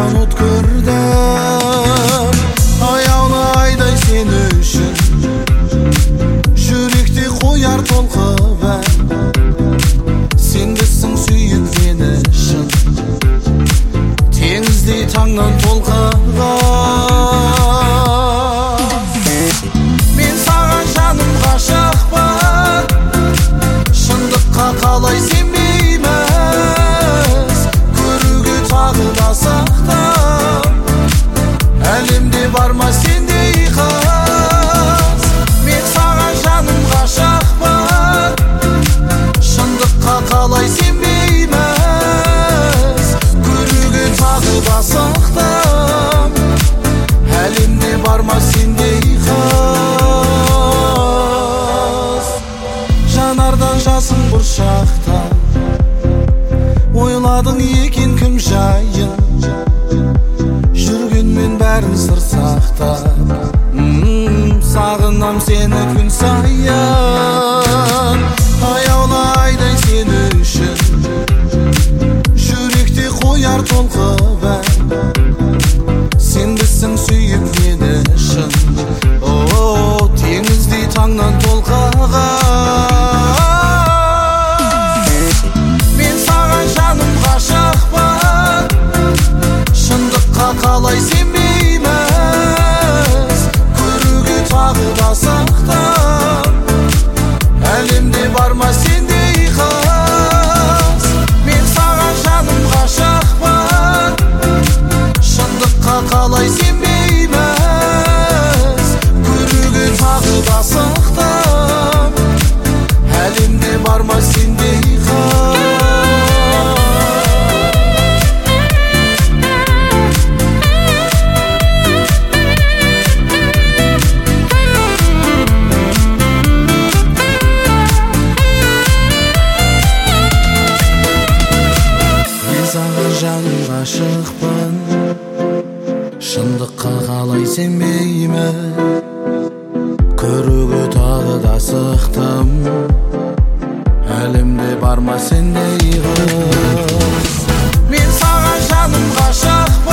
жаман өткөрдім. Аяулы айдай сен үшін жүректе қояр толқы бәр. Сендісің сүйіп мені шын, теңіздей таңнан толқыған. Мен саған жаным ғашықпын, шындыққа қалай сенбейміз. Көруге тағы да сақтан, әлемде бар ма сендей қыз. Мен саған жаным ғашықпын, шындыққа қалай сенбейміз. Көруге тағы да сақтан, әлемде бар ма сендей қыз. Жанардан жасың бұршақта, ойладың екен кім жайын. Жүргенмен бәрін сыр сақтап, сағынам сені күн сайын. Аяулы айдай сен үшін жүректе қояр толқы бәр. Сендісің сүйіп мені шын, теңіздей таңнан толқыған. Мен саған жаным ғашықпын, шындыққа қалай сенбейміз. Көруге тағы да сақтан, әлемде бар ма сендей қыз. Мен саған жаным ғашықпын, шындыққа қалай сенбейміз. Көруге тағы да сақтан, әлемде бар ма сендей қыз. Жаным ғашықпын, шындыққа қалай сенбеймін. Көруге тағы да сықтым, әлемде бар ма сендей қыз. Мен саған жаным ғашықпын,